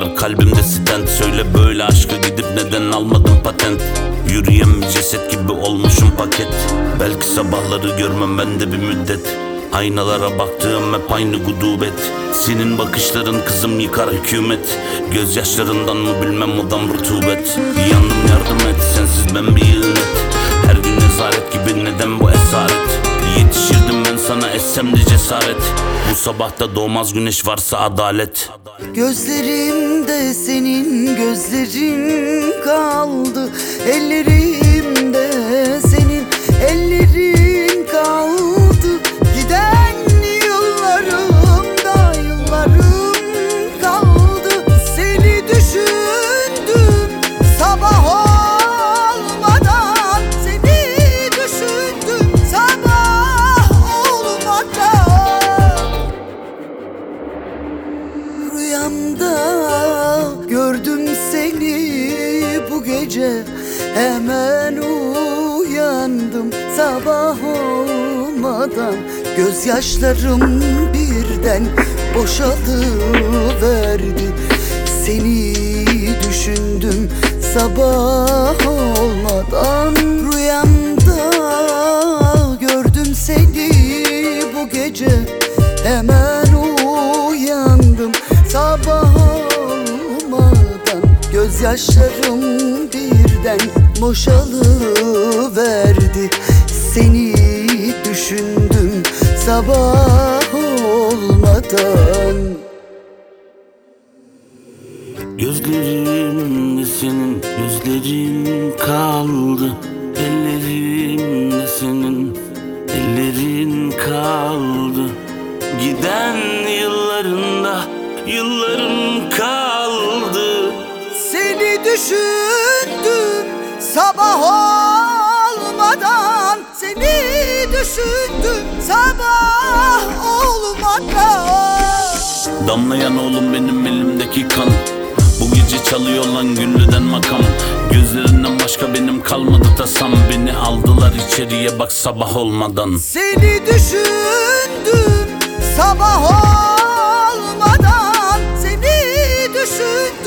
var kalbimde stent. Söyle böyle aşkı gidip neden almadım patent? Yürüyen bir ceset gibi olmuşum paket. Belki sabahları görmem ben de bir müddet. Aynalara baktığım hep aynı gudubet. Senin bakışların kızım yıkar hükümet. Gözyaşlarından mı bilmem odam rutubet. Yandım yardım et, sensiz ben bir yığın et. Her gün nezaret gibi neden bu esaret? Yetişirdim ben sana, essem de cesaret. Bu sabahta doğmaz güneş varsa adalet. Gözlerimde senin gözlerin kaldı, ellerimde senin ellerin kaldı. Giden yıllarımda yıllarım kaldı. Seni düşündüm sabah olmadan, seni düşündüm sabah olmadan. Rüyamda gördüm seni bu gece, hemen uyandım sabah olmadan. Gözyaşlarım birden boşalıverdi. Seni düşündüm sabah olmadan. Rüyamda gördüm seni bu gece, hemen uyandım sabah olmadan. Gözyaşlarım birden boşalıverdi. Seni düşündüm sabah olmadan. Gözlerimde senin gözlerin kaldı. Ellerimde senin ellerin kaldı. Giden yıllarında yıllarım kaldı. Seni düşündüm sabah olmadan. Seni düşündüm sabah olmadan. Damlayan oğlum benim elimdeki kan. Bu gece çalıyor lan güllüden makam. Gözlerinden başka benim kalmadı tasam. Beni aldılar içeriye bak sabah olmadan. Seni düşündüm sabah olmadan. Seni düşündüm